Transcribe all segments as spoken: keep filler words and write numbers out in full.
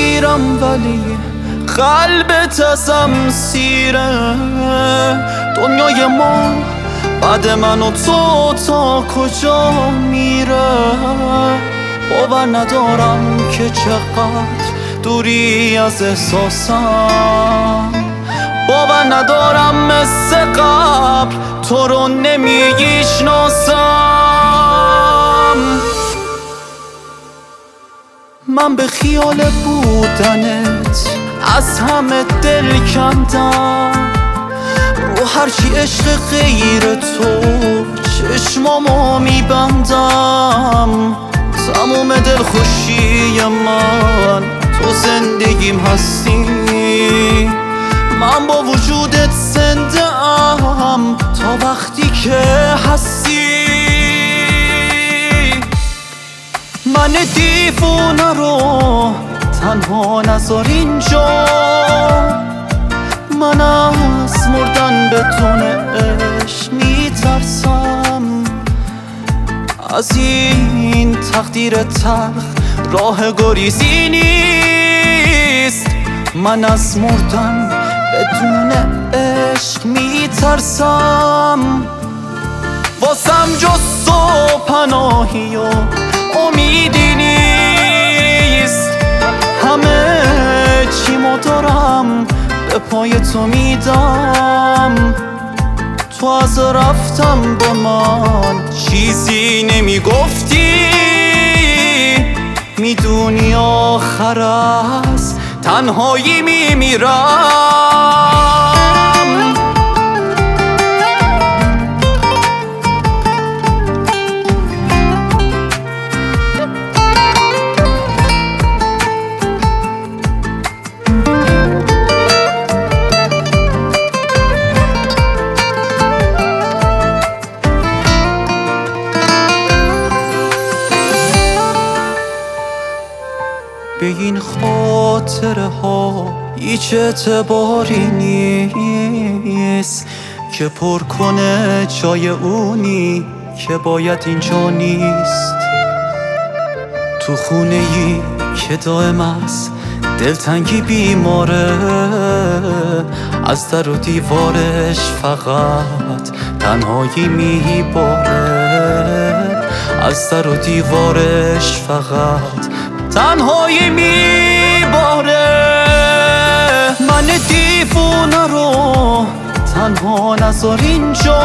میرم ولی قلبت ازم سیره. دنیای ما بعد من و تو تا کجا میره؟ باور ندارم که چقدر دوری از احساسم. باور ندارم مثل قبل تو رو نمیشناسم. من به خیال بودنت از همه دل کندم. رو هرچی عشق غیر تو چشمامو میبندم. تموم دلخوشی من تو زندگیم هستی. من با وجودت زنده ام تا وقتی که هستی. من دیوونه رو تنها نذار اینجا. من از مردن بدون عشق میترسم. از این تقدیر تلخ راه گریزی نیست. من از مردن بدون عشق میترسم. واسم جز تو پناهی و امیدی نیست. همه چیمو دارم به پای تو میدم. تو از رفتم به من چیزی نمیگفتی. میدونی آخر از تنهایی میمیرم. به این خاطره ها هیچ اعتباری نیست که پر کنه جای اونی که باید اینجا نیست. تو خونه ای که دائم از دلتنگی بیماره. از در و دیوارش فقط تنهایی میباره. از در و دیوارش فقط تنهایی میباره. من دیوونه رو تنها نذار اینجا.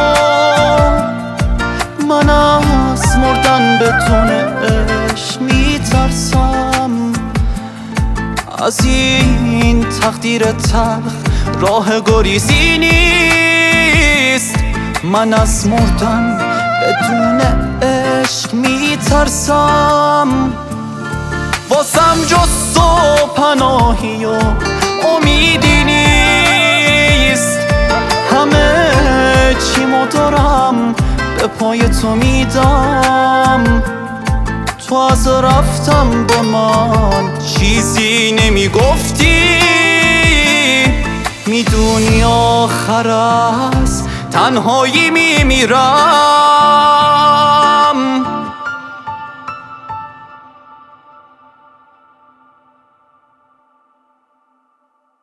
من از مردن بدون عشق میترسم. از این تقدیر تلخ راه گریزی نیست. من از مردن بدون عشق میترسم. واسم جز تو پناهی و امیدی نیست. همه چیمو دارم به پای تو میدم. تو از رفتم به من چیزی نمیگفتی. میدونی آخر از تنهایی میمیرم.